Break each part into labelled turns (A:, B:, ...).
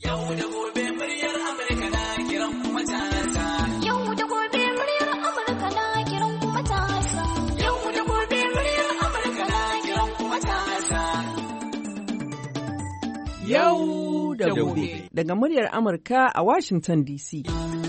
A: Yau da gobe muryar Amurka na kiran kuma matasa. Yau da gobe muryar Amurka na kiran kuma matasa. Yau da gobe muryar Amurka na kiran kuma matasa.
B: Yau da gobe. Daga muryar Amurka a Washington DC.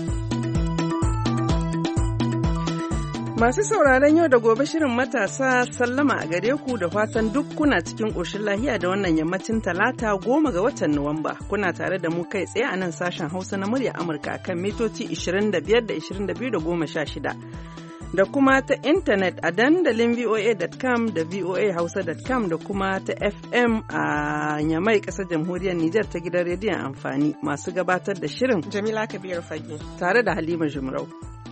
B: Masu sauraron Yau da Gobe shirin matasa sallama a gare ku da fatan duk kuna cikin ƙoshin lahiya da wannan yammacin talata 10 ga watan Nuwamba. Kuna tare da mu kai tsaye a nan sashen Hausa na murya Amurka kan mitoci 25 da 22 da 16. Da kuma ta intanet a dandalin voa.com da voahausa.com da kuma ta FM a Nyamai ƙasar jamhuriyar Nijar ta gidan rediyon amfani masu gabatar da shirin
C: Jamila Kabir Fage
B: tare da Halima Jumrau.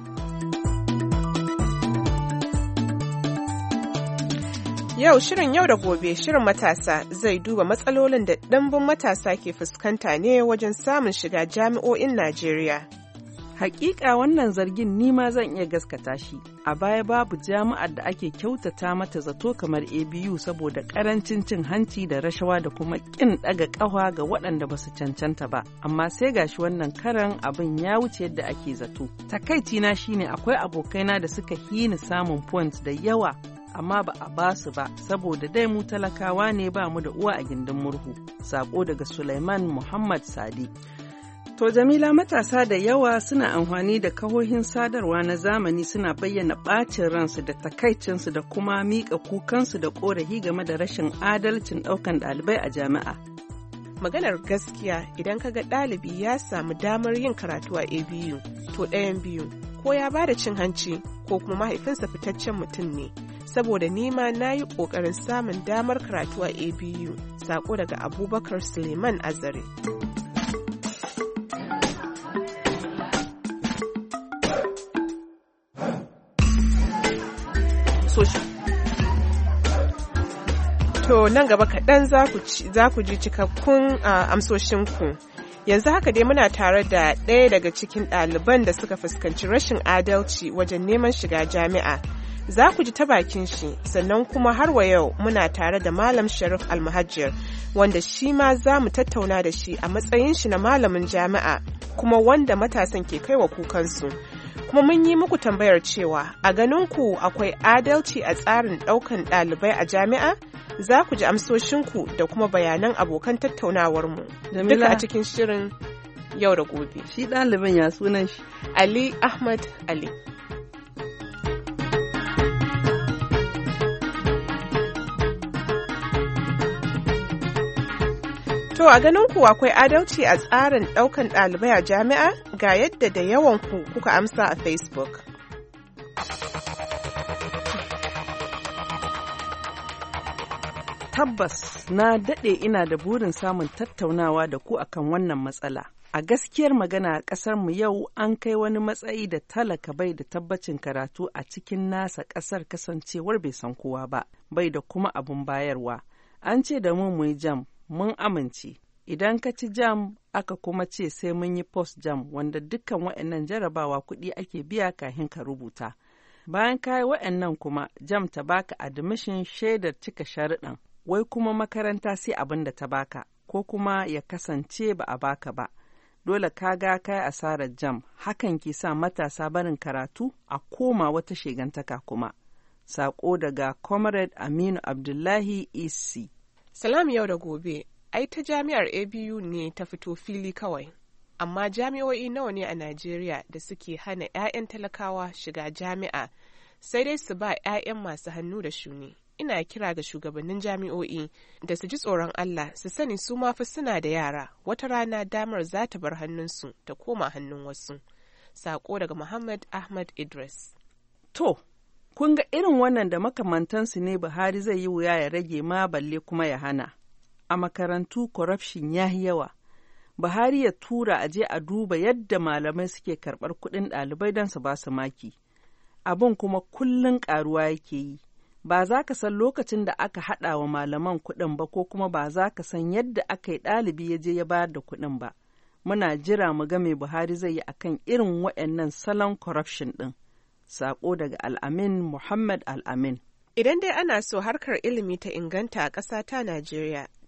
C: Yau shirin Yau da Gobe shirin matasa zai duba matsalolin da ɗimbin matasa ke fuskanta ne wajen samun shiga jami'o'in Najeriya.
B: Hakika wannan zargin nima zan iya gaskata shi. A baya babu jami'ar da ake kyautata mata zato kamar ABU saboda karancin cin hanci da rashawa da kuma kin daga ƙafa ga waɗanda ba su cancanta ba. Amma sai gashi wannan karan abin ya wuce yadda ake zato. Takaici na shine akwai abokaina da suka hini samun points da yawa amma ba a ba su ba saboda dai mu talakawa ne ba mu da uwa a gindin murhu. Sako daga Sulaiman Muhammad Sadi. To Jamila, matasa da yawa suna amfani da kahohin sadarwa na zamani suna bayyana ɓacin ransu da takaicinsu da kuma miƙa kukansu da ƙorafi game da rashin adalcin ɗaukan ɗalibai a jami'a.
C: Maganar gaskiya idan ka ga ɗalibi ya samu damar yin karatu a ABU to ɗayan biyu ko ya ba da cin hanci ko kuma mahaifinsa fitaccen mutum ne. Saboda nima na yi ƙoƙarin samun damar karatu a ABU, sako daga Abubakar Suleiman Azare. To nan gaba kaɗan za ku ji cikakkun amsoshinku. Yanzu haka dai muna tare da ɗaya daga cikin ɗaliban da suka fuskanci rashin adalci wajen neman shiga jami'a. Za ku ji ta bakin shi, sannan kuma har wa yau muna tare da Malam Sharif Almahajir, wanda shi ma za mu tattauna da shi a matsayin shi na malamin jami'a, kuma wanda matasan ke kaiwa kukansu. Kuma mun yi muku tambayar cewa, a ganin ku akwai adalci a tsarin ɗaukan ɗalibai a jami'a? Za ku ji amsoshinku da kuma bayanan abokan tattaunawarmu. Duka a cikin shirin Yau da Gobe.
B: Shi ɗalibin ya sunan shi?
C: Ali Ahmad Ali. To a ganin ku akwai adalci a tsarin ɗaukan ɗalibai a jami'a? Ga yadda da yawan ku kuka amsa a Facebook.
B: Tabbas na daɗe ina da burin samun tattaunawa da ku akan wannan matsala. A gaskiyar magana a ƙasar mu yau an kai wani matsayi da talaka bai da tabbacin karatu a cikin nasa ƙasar kasancewar bai san kowa ba, bai da kuma abun bayarwa. An ce da mu yi jam, mun amince. Idan ka ci jam aka kuma ce sai mun yi post jam wanda dukkan waɗannan jarabawa kuɗi ake biya kafin ka rubuta. Bayan ka yi waɗannan kuma jam ta baka admission shaidar cika sharuɗan. Wai kuma makaranta sai abin da ta baka, ko kuma ya kasance ba a baka ba. Dole ka ga kai asarar jam, hakan ke sa matasa barin karatu a koma wata shegantaka kuma. Sako daga Comrade Aminu Abdullahi EC.
C: Salam Yau da Gobe, ai ta jami'ar ABU ne ta fito fili kawai. Amma jami'o'i nawa ne a Najeriya da suke hana 'ya'yan talakawa shiga jami'a, sai dai su ba 'ya'yan masu hannu da shuni. Ina kira ga shugabannin jami'o'i da su ji tsoron Allah, su sani su ma fa suna da yara, wata rana damar za ta bar hannunsu ta koma hannun wasu. Sako daga Muhammad Ahmad Idris.
B: To, kun ga irin wannan da makamantansu ne Buhari zai yi wuya ya rage ma balle kuma ya hana. A makarantu corruption ya yi yawa. Buhari ya tura a je a duba yadda malamai suke karɓar kuɗin ɗalibai don su ba su maki. Abin kuma kullum ƙaruwa yake yi. Ba za ka san lokacin da aka haɗa wa malaman kuɗin ba, ko kuma ba za ka san yadda aka yi ɗalibi ya je ya bayar da kuɗin ba. Muna jira mu ga me Buhari zai yi akan irin waɗannan salon corruption ɗin. Sako daga Al'amin Muhammad Al'amin.
C: Idan dai ana so harkar ilimi ta inganta a ƙasa ta Najeriya,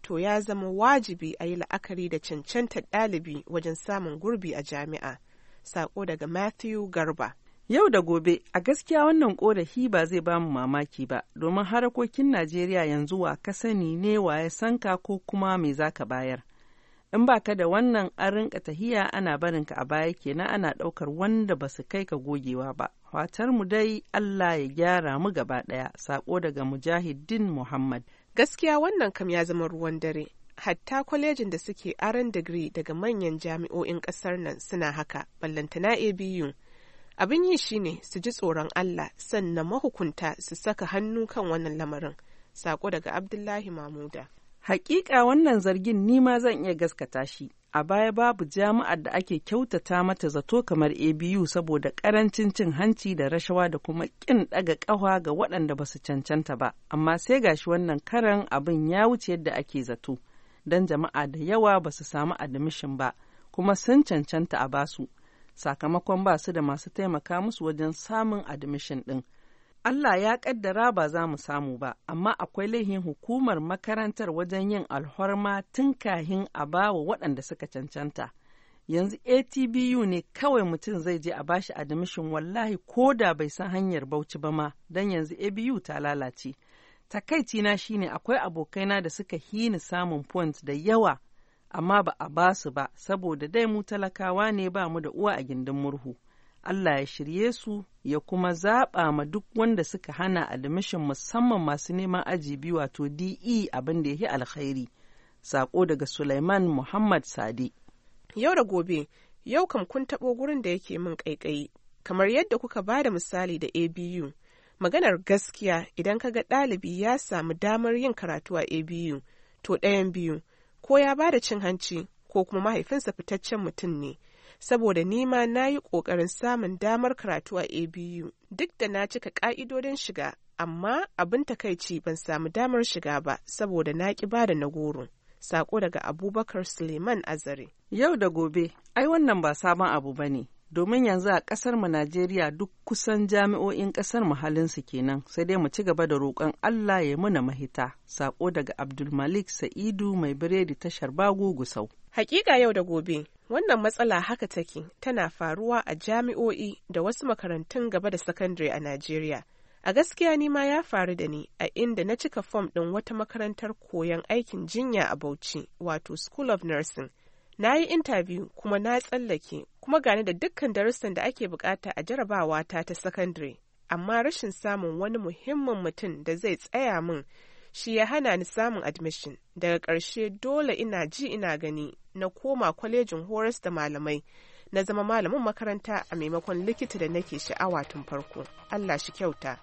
C: to ya zama wajibi a yi la'akari da cancantar ɗalibi wajen samun gurbi a jami'a. Sako daga Matthew Garba.
B: Yau da gobe, a gaskiya wannan ƙorafi ba zai bamu mamaki ba, domin harakokin Najeriya yanzu wa ka sani ne wa ya sanka ko kuma me za ka bayar. In ba ka da wannan an rinka tahiya ana barinka a baya kenan ana ɗaukar wanda ba su kai ka gogewa ba. Fatar mu dai Allah ya gyara mu gaba ɗaya. Sako daga Mujahidin Muhammad.
C: Gaskiya wannan kam ya zama ruwan dare. Hatta kwalejin da suke aron digiri daga manyan jami'o'in ƙasar nan suna haka, ballantana ABU. Abin yi shine su ji tsoron Allah sannan mahukunta su saka hannu kan wannan lamarin. Sako daga Abdullahi Mamuda.
B: Hakika wannan zargin nima zan iya gaskata shi. A baya babu jami'ar da ake kyautata mata zato kamar ABU saboda karancin cin hanci da rashawa da kuma kin ɗaga ƙafa ga waɗanda ba su cancanta ba. Amma sai gashi wannan karan abin ya wuce yadda ake zato. Don jama'a da yawa ba su samu admission ba, kuma sun cancanta a basu. Sakamakon ba su da masu taimaka musu wajen samun admission ɗin. Allah ya ƙaddara ba za mu samu ba, amma akwai laihin hukumar makarantar wajen yin alhorma tun kahin a ba wa waɗanda suka cancanta. Yanzu ATBU ne kawai mutum zai je a bashi admission wallahi ko da bai san hanyar Bauchi ba ma, don yanzu ABU ta lalace. Takaicina shine akwai abokaina da suka hini samun points da yawa, amma ba a basu ba, saboda dai mu talakawa ne ba mu da uwa a gindin murhu. Allah ya shirye su ya kuma zaɓa ma duk wanda suka hana admission musamman masu neman aji biyu wato DE abin da ya yi alkhairi. Sako daga Sulaiman Muhammad Sadi.
C: Yau da gobe, yau kam kun taɓo gurin da yake min ƙaiƙayi, kamar yadda kuka ba da misali da ABU. Maganar gaskiya idan ka ga ɗalibi ya samu damar yin karatu a ABU, to ɗayan biyu, ko ya ba da cin hanci ko kuma mahaifinsa fitaccen mutum ne. Saboda nima na yi ƙoƙarin samun damar karatu a ABU duk da na cika ƙa'idodin shiga, amma abin takaici ban samu damar shiga ba saboda na ƙi bada na goro. Sako daga Abubakar Suleiman Azare. Yau da gobe, ai wannan ba sabon abu ba ne, domin yanzu a ƙasar mu Najeriya duk kusan jami'o'in ƙasar mu halinsu kenan, sai dai mu ci gaba da roƙon Allah ya muna mahita. Sako daga Abdulmalik Sa'idu mai biredi tashar Bago Gusau. Hakika yau da gobe, wannan matsala haka take tana faruwa a jami'o'i da wasu makarantun gaba da sakandare a Najeriya. A gaskiya ni ma ya faru da ni a inda na cika fom ɗin wata makarantar koyon aikin jinya a Bauchi, wato School of Nursing. Na yi interview kuma na tsallake, kuma gane da dukkan darussan da ake bukata a jarabawa ta sakandare. Amma rashin samun wani muhimmin mutum da zai tsaya min shi ya hana ni samun admission. Daga ƙarshe dole ina ji ina gani na koma kwalejin horas da malamai, na zama malamin makaranta a maimakon likita da nake sha'awa tun farko. Allah shi kyauta.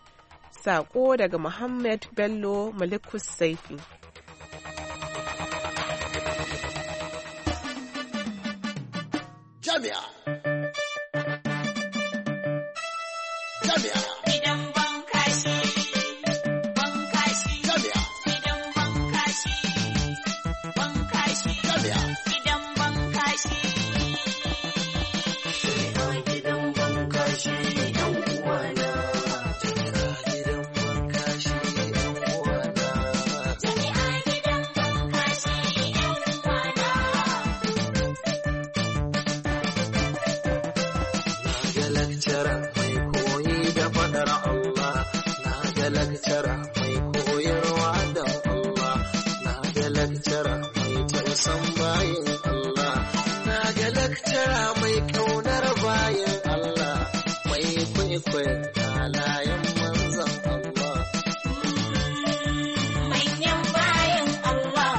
C: Sako daga Muhammad Bello Malikus Saifi.
D: Jami'a. Jami'a.
A: Idan ban kashi, ban kashi.
D: Jami'a.
A: Idan ban kashi, ban kashi.
D: Jami'a.
A: Idan ban kashi.
D: Gidan ban kashi yan uwana. Gidan ban kashi yan uwana.
A: Jami'a gidan ban kashi yan uwana.
D: Na ga lakcara mai koyi da fadar Allah. Na ga lakcara mai koyarwa da Allah. Na ga lakcara mai tausan bayin Allah. Na ga lakcara mai kaunar bayin Allah. Mai kwaikwayon halayen manzon Allah.
A: Manyan bayan Allah.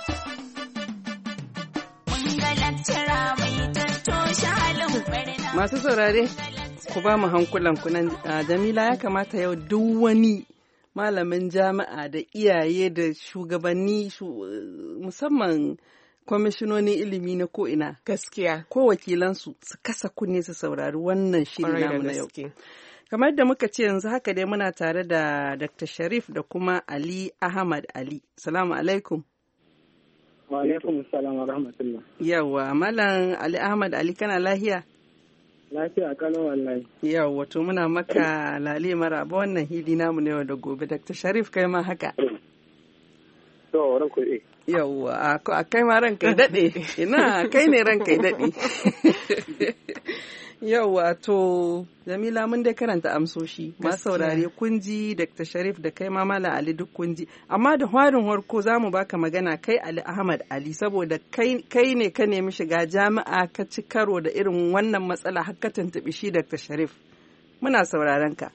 A: Mun ga lakcara mai tattoshe halin barna.
B: Masu saurare, ku ba mu hankulan kunan Jamila ya kamata yau duk wani malamin jami'a da iyaye da shugabanni musamman kwamishinoni ilimi na ko'ina
C: Gaskiya.
B: ko wakilansu su kasa kunne su saurari wannan shiri
C: Kwarai da
B: namu na yau.
C: gaske.
B: Kamar da muka ce yanzu haka dai muna tare da Dr. Sharif da kuma Ali Ahmad Ali. Salamu alaikum.
E: Wa alaikum salam wa rahmatullah.
B: Yawwa, Malam Ali Ahmad Ali kana lahiya?
E: Lafiya kalau wallahi.
B: Yawwa, to muna maka lale maraba wannan hidi namu ne da gobe. Dr. Sharif kai ma haka.
E: To, ranku eh.
B: Yawwa, a kai ma ranka ya daɗe, ina kai ne ranka ya daɗe. Yawwa, to Jamila mun dai karanta amsoshi, ma saurare kunji Dr. Sharif da kai ma Malam Ali duk kunji. Amma da harin harko za mu baka magana kai Ali Ahmad Ali saboda kai ne ka nemi shiga jami'a ka ci karo da irin wannan matsala har ka tuntuɓi shi Dr. Sharif. Muna sauraron ka.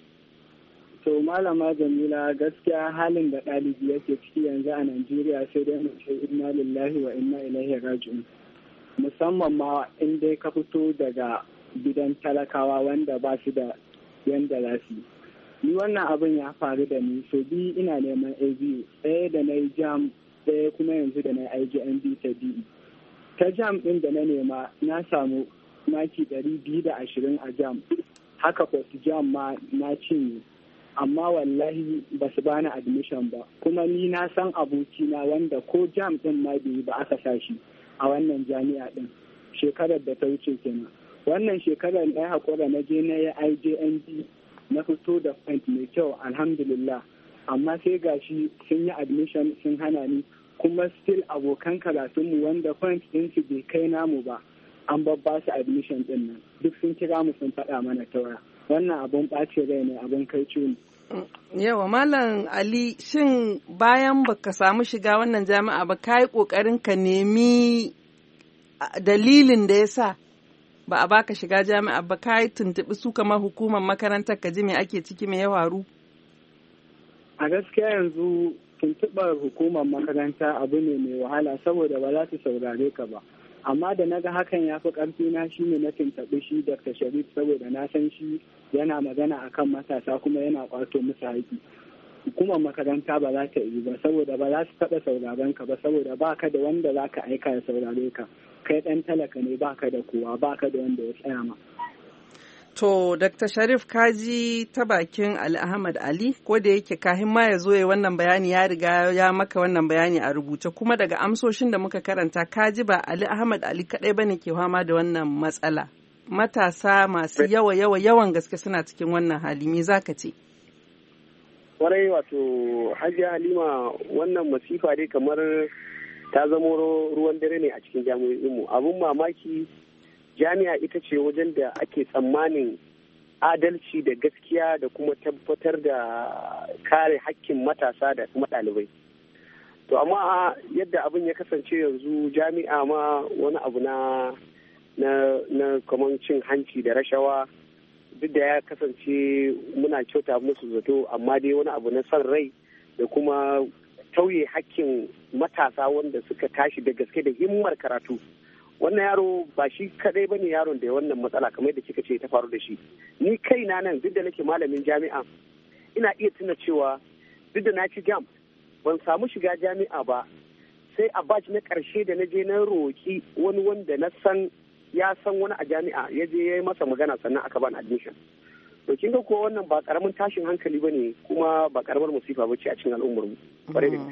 E: To Malama Jamila gaskiya halin da ɗalibi yake ciki yanzu a Najeriya sai dai mu ce inna lillahi wa inna ilaihi raji'un. Musamman ma in dai ka fito daga gidan talakawa wanda ba su da yanda za su yi. Ni wannan abin ya faru da ni so biyu ina neman ABU ɗaya da na yi jam ɗaya kuma yanzu da na yi IJMB ta DE. Ta jam ɗin da na nema na samu maki 220 a jam. Haka post jam ma na cinye. Amma wallahi ba su bani admission ba kuma ni na san abokina wanda ko jam din ma bai ba aka sa shi a wannan jami'a din shekarar da ta wuce kenan wannan shekarar da hakura na je na yi IJND na fito da point mai kyau alhamdulillah amma sai gashi sun yi admission sun hana ni kuma still abokan karatunmu wanda point din su bai kai namu ba an babba su admission din nan duk sun kira mu sun faɗa mana taura wannan abun ɓace rai ne abun kai ciwo.
B: Yawa Malam Ali shin bayan baka samu shiga wannan jami'a ba ka yi ƙoƙarin ka nemi dalilin da ya sa ba a baka shiga jami'a ba ka yi tuntuɓi su kamar hukumar makarantar ka ji me ake ciki me ya faru?
E: A gaskiya yanzu tuntuɓar hukumar makaranta abu ne mai wahala saboda ba za su saurare ka ba. Amma da naga hakan ya fi ƙarfi na shi ne na tuntuɓi shi Dr. Sharif saboda na san shi yana magana akan matasa kuma yana ƙwato musu haƙi. Hukumar makaranta ba za ta yi ba saboda ba za su taɓa sauraren ka ba saboda ba ka da wanda za ka aika ya saurare ka. Kai ɗan talaka ne ba ka da kowa ba ka da wanda ya tsaya ma.
B: To, Dr. Sharif kaji ta bakin Ali Ahmad Ali, ko da yake kahin ma ya zo ya wannan bayani ya riga ya maka wannan bayani a rubuce kuma daga amsoshin da muka karanta kaji ba Ali Ahmad Ali kaɗai bane ke fama da wannan matsala. Matasa masu yawan gaske suna cikin wannan hali, me za ka ce?
F: Kwarai wato Hajiya Halima wannan masifa dai kamar ta zama ruwan dare ne a cikin jami'o'inmu. Abun mamaki jami'a ita ce wajen da ake tsammanin adalci da gaskiya da kuma tabbatar da kare hakkin matasa da kuma ɗalibai. To amma yadda abin ya kasance yanzu jami'a ma wani abu na kamar cin hanci da rashawa duk da ya kasance muna kyauta musu zato amma dai wani abu na son rai da kuma tauye hakkin matasa wanda suka tashi da gaske da himmar karatu. Wannan yaro ba shi kadai bane yaron da wannan matsala kamar yadda kika ce ta faru da shi. Ni kaina nan duk da nake malamin jami'a ina iya tuna cewa duk da na ci jam ban samu shiga jami'a ba sai a batch na karshe da na je na roki wani wanda na san ya san wani a jami'a ya je ya yi masa magana sannan aka bani admission. To kin ga ko wannan ba karamin tashin hankali bane kuma ba karamar musifa bace a cikin al'ummar mu. Bare da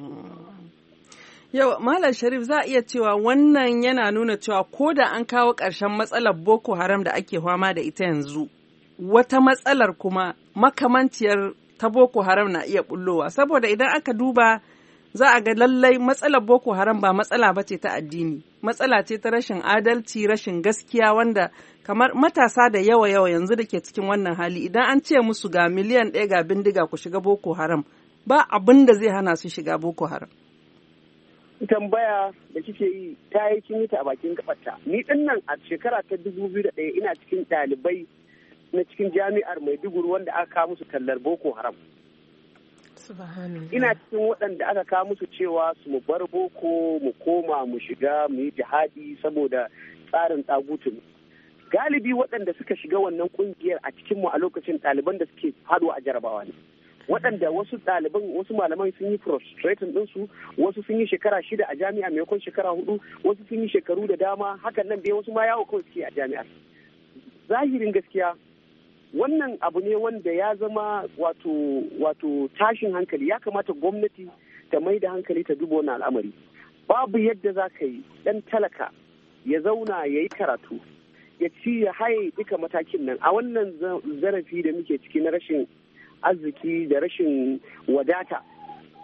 B: Yau, Malam Sharif za a iya cewa wannan yana nuna cewa ko da an kawo ƙarshen matsalar Boko Haram da ake fama da ita yanzu, wata matsalar kuma makamanciyar ta Boko Haram na iya bullowa. Saboda idan aka duba za a ga lallai matsalar Boko Haram ba matsala ba ce ta addini, matsala ce ta rashin adalci, rashin gaskiya wanda kamar matasa da yawa yanzu da ke cikin wannan hali idan an ce musu ga miliyan 1 ga bindiga ku shiga Boko Haram, ba abin da zai hana su shiga Boko Haram.
F: Tambaya da kike yi ta yi kin yi ta a bakin gabarta. Ni din nan a shekara ta 2001 ina cikin ɗalibai na cikin jami'ar Maiduguri wanda aka kawo musu tallar Boko Haram. Ina cikin waɗanda aka kawo musu cewa su mu bar boko mu koma mu shiga mu yi jihadi saboda tsarin tsagutun. Galibi waɗanda suka shiga wannan ƙungiyar a cikinmu a lokacin ɗaliban da suke haɗuwa a jarabawa ne. Waɗanda wasu ɗaliban wasu malaman sun yi frustrating ɗinsu, wasu sun yi shekara 6 a jami'a maimakon shekara 4, wasu sun yi shekaru da dama, hakan nan dai wasu ma yawo kawai suke a jami'a. Zahirin gaskiya wannan abu ne wanda ya zama wato tashin hankali. Ya kamata gwamnati ta mai da hankali ta duba wannan al'amari. Babu yadda za ka yi ɗan talaka ya zauna ya yi karatu ya ci ya haye duka matakin nan a wannan zarafi da muke ciki na rashin arziki da rashin wadata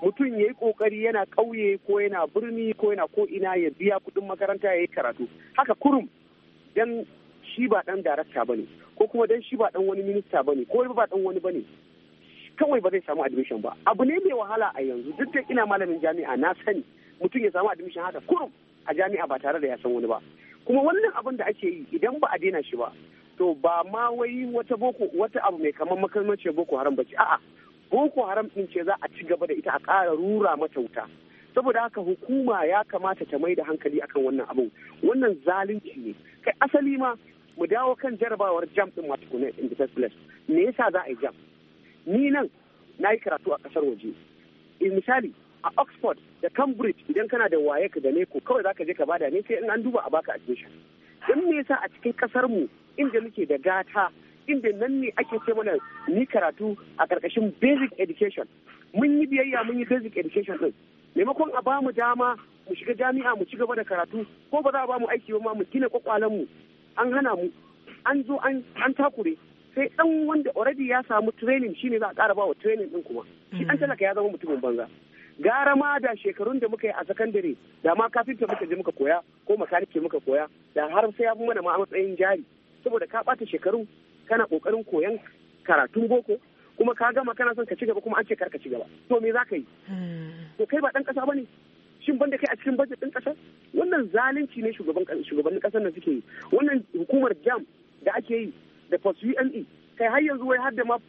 F: mutum ya yi kokari yana ƙauye ko yana birni ko yana ko ina ya biya kuɗin makaranta ya yi karatu haka kurum dan shi ba dan darakta bane ko kuma dan shi ba dan wani minista bane ko ba dan wani bane kawai ba zai samu admission ba. Abu ne mai wahala a yanzu duk da ina malamin jami'a na sani mutum ya samu admission haka kurum a jami'a ba tare da ya san wani ba. Kuma wannan abin da ake yi idan ba a daina shi ba to ba ma wai wata abu mai kamar makamancin boko haram ba ce, a'a boko haram din ce za a ci gaba da ita a ƙara rura mata wuta. Saboda haka hukuma ya kamata ta mai da hankali akan wannan abin. Wannan zalunci ne. Kai asali ma mu dawo kan jarabawar jam din ma tukuna in the first place. Me yasa za a yi jam? Ni nan na yi karatu a kasar waje. Misali a Oxford da Cambridge idan kana da WAEC da NECO kawai zaka je ka bada ne sai in an duba a baka admission. Dan me yasa a cikin kasar mu inda muke da gata inda nan ne ake ce mana ni karatu a karkashin basic education. Mun yi biyayya mun yi basic education din. Maimakon a ba mu dama mu shiga jami'a mu ci gaba da karatu ko ba za a ba mu aiki ba mu gina kwakwalen mu an hana mu an zo an takure sai dan wanda already ya samu training shine za a ƙara ba wa training din kuma shi an talaka ya zama mutumin banza. Gara ma da shekarun da muka yi a sakandare da ma kafinta muka je muka koya ko makanike muka koya da har sai ya fi mana ma a matsayin jari saboda ka ɓata shekaru kana ƙoƙarin koyan karatun boko kuma ka gama kana son ka ci gaba kuma an ce kar ka ci gaba to me za ka yi? To kai ba ɗan ƙasa ba ne? Shin banda kai a cikin budget ɗin ƙasar? Wannan zalunci ne shugabannin ƙasar nan suke yi. Wannan hukumar jam da ake yi da post UME kai har yanzu wai har da ma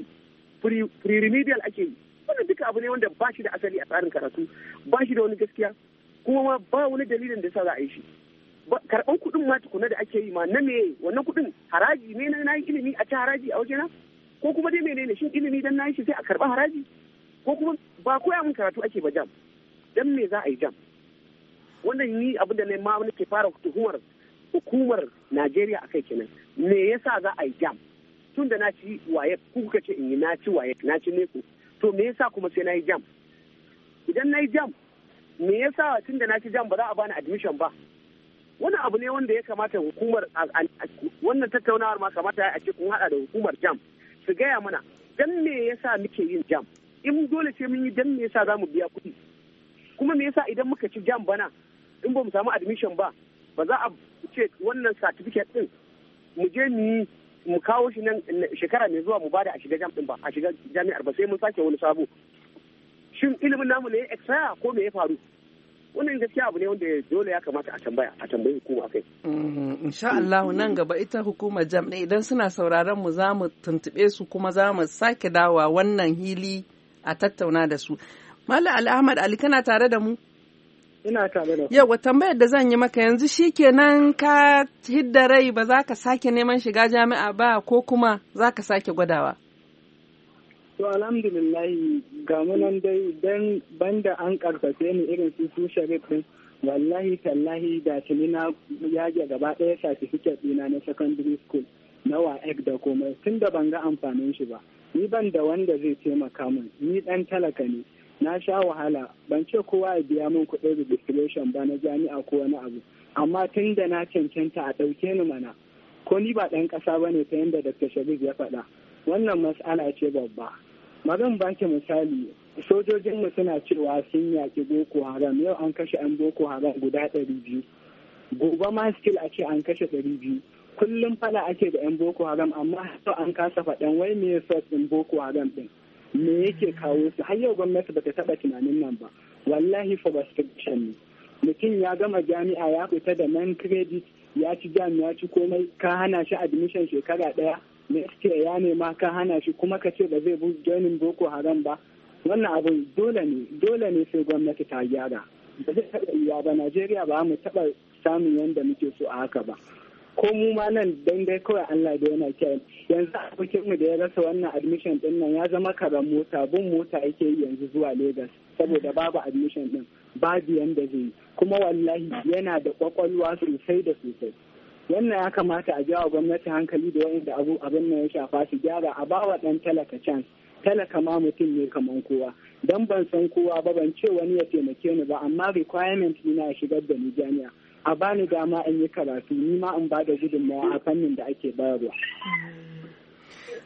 F: pre-remedial ake yi. Wannan duka abu ne wanda ba shi da asali a tsarin karatu ba shi da wani gaskiya kuma ma ba wani dalilin da sa za a yi shi. Karɓan kuɗin ma tukuna da ake yi ma na me wannan kuɗin haraji ne na yi ilimi a ci haraji a wajena ko kuma dai menene shin ilimi dan na yi shi sai a karɓa haraji ko kuma ba koya mun karatu ake ba jam dan me za a yi jam. Wannan ni abin da ne ma nake fara tuhumar hukumar Najeriya akai kenan me yasa za a yi jam tun da na ci waye kuka ce in yi na ci waye na ci neko to me yasa kuma sai na yi jam? Idan na yi jam me yasa tun da na ci jam ba za a bani admission ba? Wannan abu ne wanda ya kamata hukumar wannan tattaunawar ma kamata a ce kun hada da hukumar jam su gaya mana dan me yasa muke yin jam in dole sai mun yi dan me yasa za mu biya kuɗi kuma me yasa idan muka ci jam bana in ba mu samu admission ba ba za a ce wannan certificate din mu je mu kawo shi nan shekara mai zuwa mu bada a shiga jam din ba a shiga jami'ar ba sai mun sake wani sabo. Shin ilimin namu ne ya expire ko me ya faru? Wannan gaskiya abu ne wanda dole ya kamata a tambayi hukuma kai.
B: Insha Allah nan gaba ita hukumar jam ne idan suna sauraron mu za mu tuntube su kuma za mu sake dawa wannan hili a tattauna da su. Malam Ali Ahmad Ali kana tare da mu?
E: Ina tare da ku.
B: Yawa tambayar da zan yi maka yanzu shikenan ka hidda rai ba za ka sake neman shiga jami'a ba ko kuma za ka sake gwadawa?
E: To alhamdulillahi ga munan dai dan banda an karfafe ni irin su sharif din wallahi tallahi da tuni na yage gaba ɗaya certificate ɗina na secondary school na WAEC da komai tun da ban ga amfanin shi ba. Ni ban da wanda zai taimaka min ni dan talaka ne na sha wahala ban ce kowa ya biya min kuɗin registration ba na jami'a ko wani abu amma tun da na cancanta a ɗauke ni mana ko ni ba ɗan ƙasa ba ne ta yadda Dr. Sharif ya faɗa wannan mas'ala ce babba. Magan baki misali sojojinmu suna cewa sun yaƙi Boko Haram yau an kashe 'yan Boko Haram guda 200 gobe ma still a ce an kashe 200 kullum fada ake da 'yan Boko Haram amma yau an kasa faɗan wai me source ɗin Boko Haram ɗin me yake kawo su har yau gwamnati bata taɓa tunanin nan ba wallahi frustration ne mutum ya gama jami'a ya fita da non credit ya ci jami'a ci komai ka hana shi admission shekara ɗaya next year ya nema ka hana shi kuma ka ce ba zai bu joinin Boko Haram ba wannan abun dole ne sai gwamnati ta gyara ba zai taɓa iya ba Najeriya ba mu taɓa samun yadda muke so a haka ba ko mu ma nan dan dai kawai Allah da yana kiyaye yanzu abokin mu da ya rasa wannan admission din nan ya zama karan mota bin mota yake yi yanzu zuwa Lagos saboda babu admission din babu yanda zai kuma wallahi yana da kwakwalwa sosai da sosai wannan ya kamata a jawo gwamnati hankali da wanda abin nan ya shafa su gyara a bawa dan talaka chance talaka ma mutum ne kaman kowa dan ban san kowa ba ban ce wani ya taimake ni ba amma requirement ina ya shigar da ni jami'a a bani dama in yi karatu ni ma in bada gudunmawa a fannin da ake bayarwa.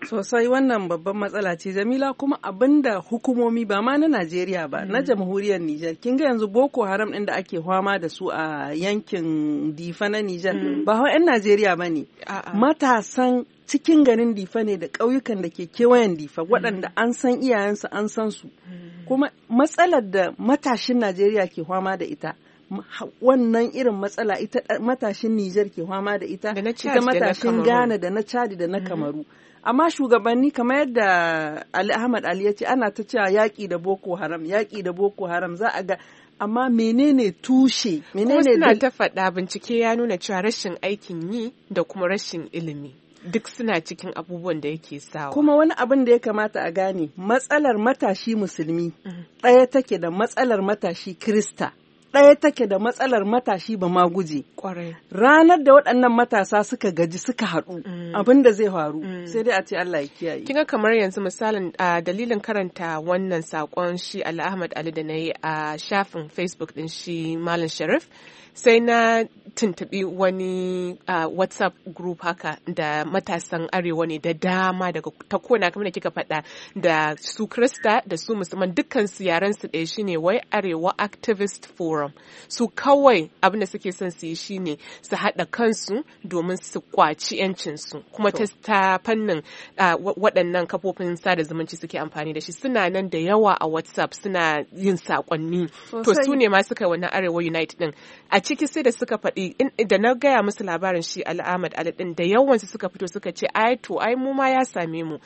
B: Sosai wannan babban matsala ce Jamila, kuma abinda hukumomi ba ma na Najeriya ba na jamhuriyar Nijar. Kin ga yanzu Boko Haram ɗin da ake fama da su a yankin Difa na Nijar ba hau 'yan Najeriya ba ne. Matasan cikin garin Difa ne da ƙauyukan da ke kewayen Difa waɗanda an san iyayensu an san su. Kuma matsalar da matashin Najeriya ke fama da ita wannan irin matsala ita matashin Nijar ke fama da ita matashin Ghana da na Chad da na Kamaru. Amma shugabanni kamar yadda Ali Ahmad Ali ya ce ana ta cewa yaƙi da Boko Haram za a ga amma menene tushe menene
C: suna ta faɗa bincike ya nuna cewa rashin aikin yi da kuma rashin ilimi duk suna cikin abubuwan da yake sawa. Kuma
B: wani abin da ya kamata a gane matsalar matashi musulmi ɗaya take da matsalar matashi Kirista. Ɗaya take da matsalar matashi ba ma guje. Ranar da waɗannan matasa suka gaji suka haɗu abin da zai faru sai dai a ce Allah ya kiyaye.
C: Kinga kamar yanzu misalin dalilin karanta wannan saƙon shi Ali Ahmad Ali da na yi a shafin Facebook ɗin shi Malam Sharif sai na tuntuɓi wani WhatsApp group haka da matasan arewa ne da dama daga ta kona kamar da kika faɗa da su Krista da su musulman dukkan su yaran su ɗaya shine wai Arewa Activist Forum. Su kawai abin da suke son su yi shine su haɗa kansu domin su kwaci yancinsu kuma ta fannin waɗannan kafofin sada zumunci suke amfani da shi suna nan da yawa a WhatsApp suna yin saƙonni. To su ne ma suka wannan Arewa Unite din. A ciki sai da suka faɗi da na gaya musu labarin shi Ahmad Ali din da yawansu suka fito suka ce ai mu ma ya same mu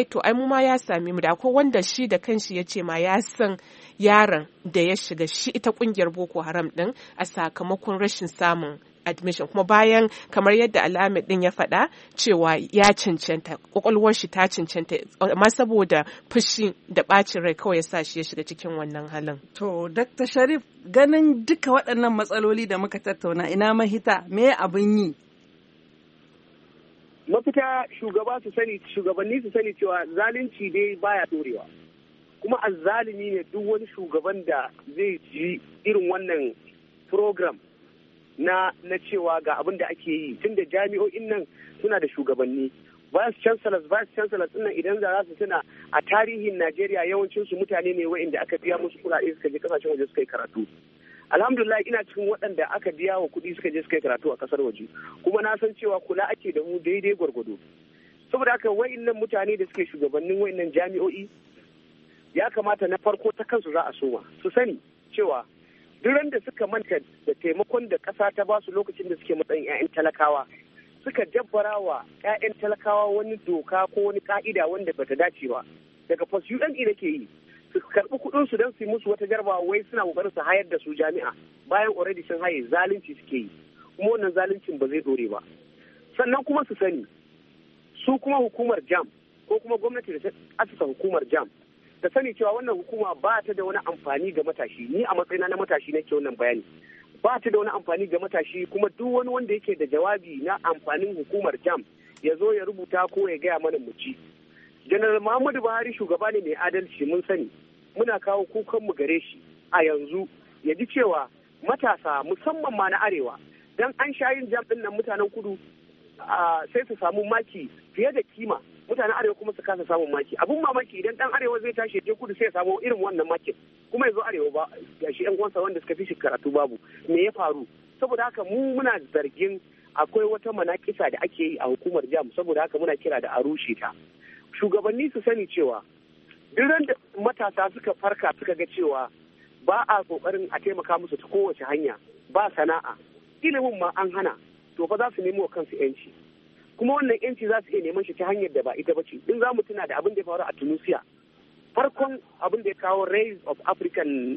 C: da akwai wanda shi da kanshi ya ce ma ya san yaron da ya shiga shi ita kungiyar Boko Haram din a sakamakon rashin samun admission kuma bayan kamar yadda Ahmed din ya faɗa cewa ya cancanta kwakwalwar shi ta cancanta amma saboda fushi da bacin rai kawai ya sa shi ya shiga cikin wannan halin.
B: To Dr. Sharif ganin duka waɗannan matsaloli da muka tattauna ina mahita me abin yi?
F: Mafita shugabanni su sani cewa zalunci dai baya dorewa kuma azzalimi ne duk wani shugaban da zai ji irin wannan program na cewa ga abin da ake yi tunda jami'o'in nan suna da shugabanni vice chancellors nan idan za su tuna a tarihin Najeriya yawancin su mutane ne wa'inda aka biya musu kuɗaɗe suka je kasashen waje suka yi karatu. Alhamdulillah ina cikin waɗanda aka biya wa kuɗi suka je suka yi karatu a ƙasar waje kuma na san cewa kula ake da mu daidai gwargwado. Saboda haka wa'innan mutane da suke shugabannin wa'innan jami'o'i ya kamata na farko ta kansu za a soma su sani cewa duk da suka manta da taimakon da ƙasa ta ba su lokacin da suke matsayin 'ya'yan talakawa suka jabbara wa 'ya'yan talakawa wani doka ko wani ka'ida wanda bata dace ba daga UNE da ke yi su karɓi kuɗin su don su yi musu wata jarabawa wai suna kokarin su hayar da su jami'a bayan already sun haye zalunci suke yi kuma wannan zaluncin ba zai dore ba sannan kuma su sani su kuma hukumar JAMB ko kuma gwamnati da ta asasa hukumar JAMB ta sani cewa wannan hukuma ba ta da wani amfani ga matashi ni a matsayina na matashi nake wannan bayani ba ta da wani amfani ga matashi kuma duk wani wanda yake da jawabi na amfanin hukumar JAMB ya zo ya rubuta ko ya gaya mana mu ci. Janar Muhammadu Buhari shugaba ne mai adalci mun sani muna kawo kukanmu gare shi a yanzu ya ji cewa matasa musamman ma na arewa dan an sha yin JAMB din nan mutanen kudu sai su samu maki fiye da kima mutanen arewa kuma su kasa samun maki abun mamaki idan dan arewa zai tashi je kudu sai ya samu irin wannan makin kuma yanzu arewa ba gashi yan uwansa wanda suka fi shi karatu babu me ya faru saboda haka mu muna zargin akwai wata manakisa da ake yi a hukumar JAMB saboda haka muna kira da a rushe ta shugabanni su sani cewa duk da matasa suka farka suka ga cewa ba a kokarin a taimaka musu ta kowace hanya ba sana'a ilimin ma an hana to fa za su nemo kansu yanci kuma wannan yanci za su iya neman shi ta hanyar da ba ita ba ce in za mu tuna da abin da ya faru a Tunisia farkon abin da ya kawo rise of African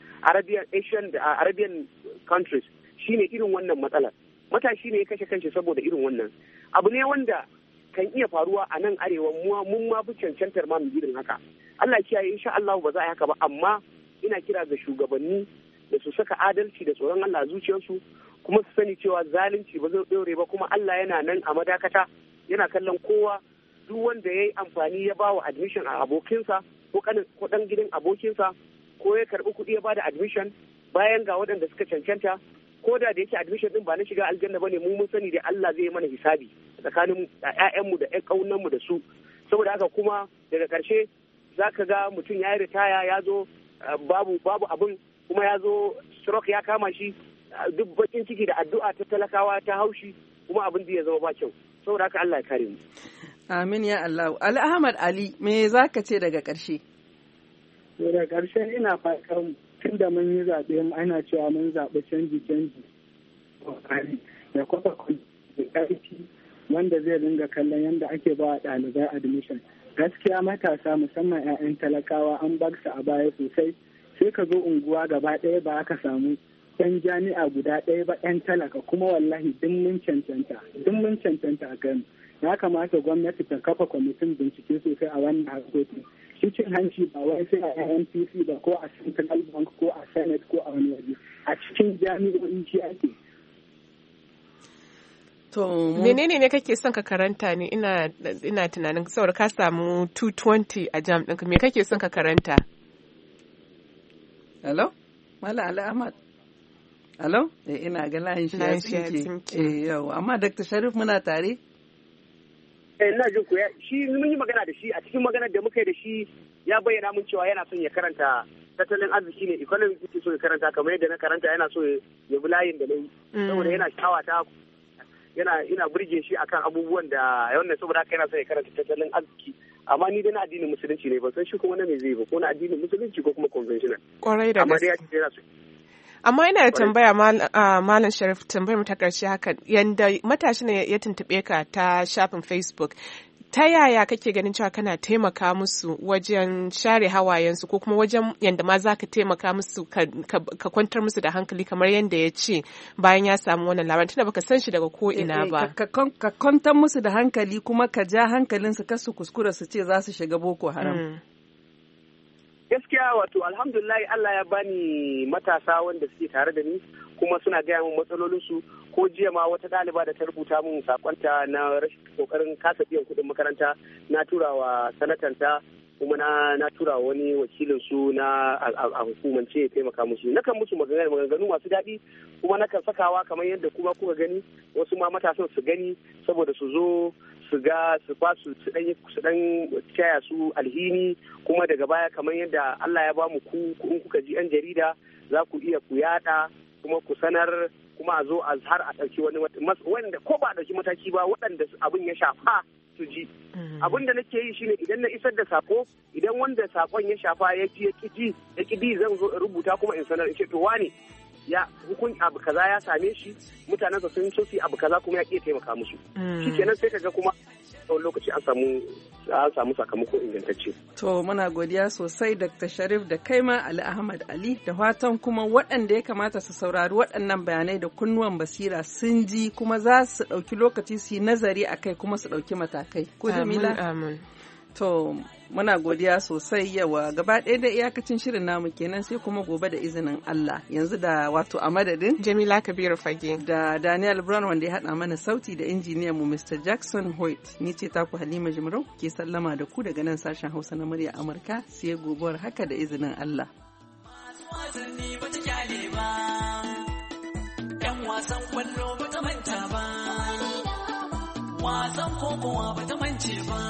F: Arabian countries shine irin wannan matsalar matashi ne ya kashe kanshi saboda irin wannan abu ne wanda kan iya faruwa a nan arewa mun ma fi cancantar ma mu irin haka Allah kiyaye insha Allah ba za a yi haka ba amma ina kira ga shugabanni da su saka adalci da tsoron Allah zuciyarsu kuma su sani cewa zalunci ba zai ɗore ba kuma Allah yana nan a madakata yana kallon kowa duk wanda ya yi amfani ya bawa admission a abokinsa ko ɗan gidan abokinsa ko ya karɓi kuɗi ya bada admission bayan ga waɗanda suka cancanta ko da yake admission din ba na shiga aljanna bane mu mun sani da Allah zai yi mana hisabi tsakanin ƴaƴanmu da ƴan ƙaunanmu da su saboda haka kuma daga ƙarshe za ka ga mutum ya yi ritaya ya zo babu abin kuma ya zo stroke ya kama shi, duk bakin ciki da addu'a ta talakawa ta haushi kuma abin da ya zama ba kyau, saboda haka Allah ya kare mu.
B: Amin ya Allah. Ali Ahmad Ali, me za ka ce daga ƙarshe?
E: Daga ƙarshe ina fatan tun da mun yi zaɓe ana cewa mun zaɓi canji da kwafa da ƙarfi wanda zai ringa kallon yadda ake ba ɗalibai admission. Gaskiya matasa musamman 'ya'yan talakawa an bar su a baya sosai, sai ka zo unguwa gaba ɗaya ba aka samu ɗan jami'a guda ɗaya ba ɗan talaka, kuma wallahi duk mun cancanta a Kano. Ya kamata gwamnati ta kafa kwamitin bincike sosai a wannan harkokin. Shi cin hanci ba wai sai a NPC ba ko a Central Bank ko a Senate ko a wani waje, a cikin jami'o'i shi ake.
C: To menene ne kake son ka karanta ne? Ina tunanin saboda ka samu 220 a jam ɗinka, me kake son ka karanta?
B: Hello? Mala Ali Ahmad. Hello? Ina ga layin shi ya tsinke. Yau, amma Dr. Sharif muna tare?
F: Ina jin ku shi mun yi magana da shi, a cikin maganar da muka yi da shi ya bayyana mun cewa yana son ya karanta tattalin arziki ne, economic yake so ya karanta kamar yadda na karanta, yana so ya bi layin da na yi. Saboda yana sha'awa ta ina burge shi akan abubuwan da wannan, saboda haka yana son ya karanta tattalin arziki. Amma ni dai na addinin musulunci ne, ban san shi kuma na me zai ba, ko na addinin musulunci ko kuma conventional.
C: Kwarai da gaske. Amma ina da tambaya Malam Sharif, tambayar mu ta ƙarshe haka, yanda matashi ne ya tuntuɓe ka ta shafin Facebook, ta yaya kake ganin cewa kana taimaka musu wajen share hawayensu, ko kuma wajen yanda ma za ka taimaka musu ka kwantar musu da hankali kamar yanda ya ce bayan ya samu wannan labarin, tunda baka san shi daga ko ina ba.
B: Ka kwantar musu da hankali kuma ka ja hankalinsu kar su kuskura su ce za su shiga Boko Haram.
F: Gaskiya wato alhamdulillah Allah ya bani matasa wanda suke tare da ni kuma suna gaya min matsalolinsu. Ko jiya ma wata ɗaliba da ta rubuta min sakonta na rashin kokarin kasa biyan kuɗin makaranta na tura wa sanatanta, kuma na tura wani wakilin su na a hukumance ya taimaka musu. Nakan musu maganganu masu daɗi, kuma nakan sakawa kamar yadda kuma kuka gani, wasu ma matasan su gani saboda su zo su ga su ba su dan taya su alhini, kuma daga baya kamar yadda Allah ya ba mu ku in kuka ji 'yan jarida za ku iya ku yada kuma ku sanar, kuma a zo a har a ɗauki wanda ko ba a ɗauki mataki ba waɗanda abin ya shafa su ji. Abin da nake yi shine idan na isar da sako, idan wanda sakon ya shafa ya ki zan zo in rubuta kuma in sanar in ce to wane ya abu kaza ya same shi, mutanen sun so su abu kaza kuma ya iya taimaka musu. Shikenan sai kaga kuma tsawon lokaci an samu sakamako ingantacce.
B: To muna godiya sosai Dr. Sharif da kai ma Ali Ahmad Ali, da fatan kuma waɗanda ya kamata su saurari waɗannan bayanai da kunnuwan basira sun ji kuma za su ɗauki lokaci su yi nazari a kai kuma su ɗauki matakai. Ko Jamila?
C: Amin.
B: To muna godiya sosai, yawa gaba ɗaya da iyakacin shirin namu kenan, sai kuma gobe da izinin Allah. Yanzu da wato a madadin
C: Jamila Kabiru Fage
B: da Daniel Brown wanda ya haɗa mana sauti da injiniyan mu Mr. Jackson Hoyt, ni ce taku Halima Jimrau ke sallama da ku daga nan sashen Hausa na murya Amurka, sai gobuwar haka da izinin Allah.
A: Wasan kwallo ba ta manta ba, wasan kokowa ba ta mance ba,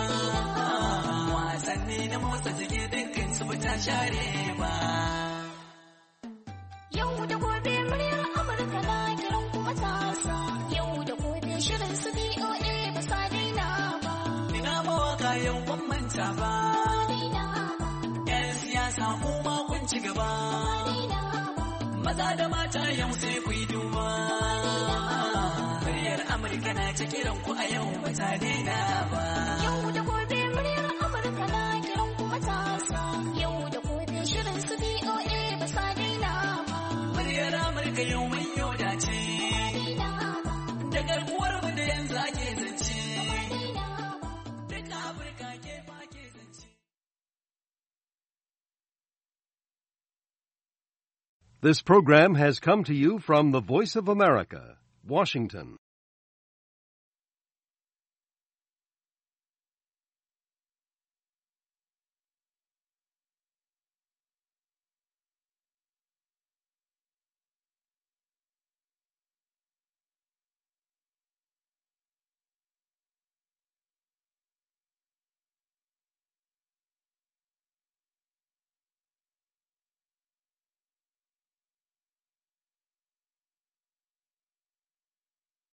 A: wasanni na motsa jiki dukkan su ba ta share ba. Yau da gobe muryar Amurka na kiran kuma tasa, yau da gobe shirin su BOA ba sa daina ba. Ina mawaka yau ban manta ba, 'yan siyasa kuma kun ci gaba, maza da mata yau sai ku yi duba. Muryar Amurka na ta kiran ku a yau ba ta daina ba. Yau da gobe muryar Amurka na kiran ku matasa. Yau da gobe shirin su BOA ba sa daina ba. Muryar Amurka yau mun yau dace. Da garkuwar mu da yanzu ake zance. Duka Afirka ke fa ke zance.
G: This program has come to you from the Voice of America, Washington.